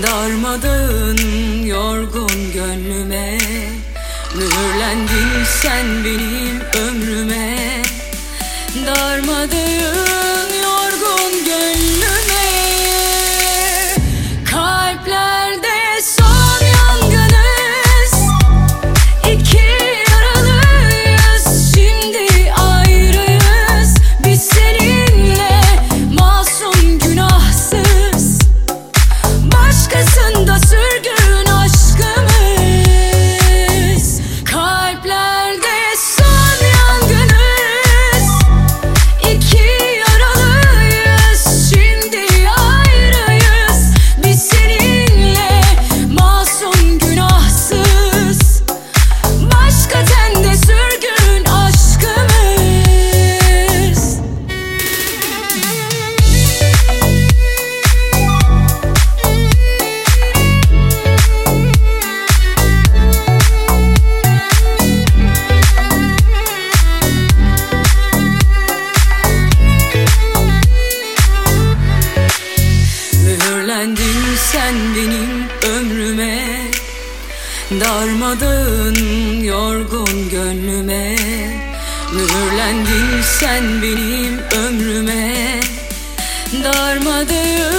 Darmadağın yorgun gönlüme, mühürlendin sen benim ömrüme. Darmadağın yorgun gönlüme, kalplerde son yangınız, iki yaralıyız, şimdi ayrıyız. Biz seninle masum günahsız, başkasında sürgün aşkımız. Kalplerde son yangınız, iki yaralıyız, şimdi ayrıyız. Biz seninle masum günahsız, başka tende sürgün aşkımız. Mühürlendin sen benim ömrüme, darmadağın yorgun gönlüme. Mühürlendin sen benim ömrüme, darmadağın